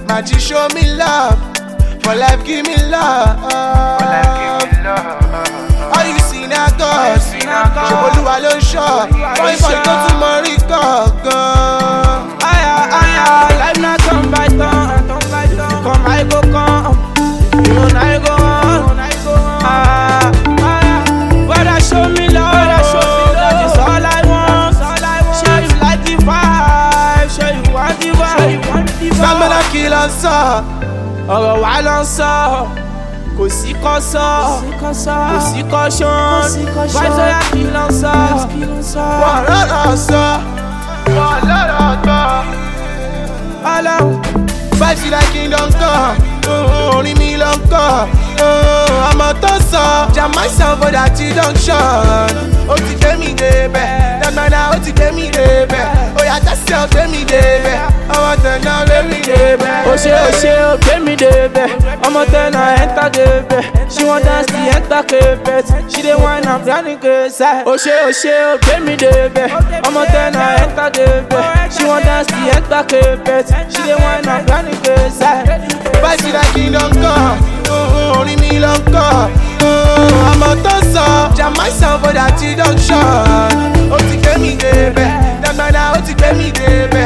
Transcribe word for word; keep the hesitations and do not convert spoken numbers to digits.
Magic show me love, for life give me love. For life give me love. All you see now God, Ṣeboluwa ló ń ṣọ́. Boy boy tó tún mọ rí gangan. Aya aya, life na turn by turn. If you come, I go come. If you run, I go run. Ah, ah, brother, show me love. That is all I want. Show you like the vibe. Show you want the vibe. Gbàgbọ́dọ̀ kí lọ sọ. Ọ̀rọ̀ wa lọ sọ. Kò sí kọ́ sọ. Kò sí kọ́ ṣan. Vibes ọ̀yà kí lọ sọ. Wọ́n lọ́rọ̀ sọ. Wọ́n lọ́rọ̀ gbọ́. Ọlọ́run. Vibes like kingdom come. Orin mi ló ń kọ́. Ọmọ tó sọ. Jam myself for that junction. Ó ti gbé mi débẹ̀. Dàgbàdà ó ti gbé mi débẹ̀. Oya tẹ́sí ọ̀ gbé mi débẹ̀. Ọmọ tẹ̀nà gbé mi débẹ̀. Ó ṣe ó ṣe ó gbé mi débẹ̀. Ọmọ tẹ̀nà enter débẹ̀. She wan dance the enter carpet. She dey whine and planning case. Ó ṣe ó ṣe ó gbé mi débẹ̀. Ọmọ tẹ̀nà enter débẹ̀. She wan dance the enter carpet. She dey whine and planning case. Vibes like kingdom come. Orin mi ló ń kọ́. Ọmọ tó sọ. Jam myself for that junction. Ó ti gbé mi débẹ̀. Dàgbàdà ó ti gbé mi débẹ̀.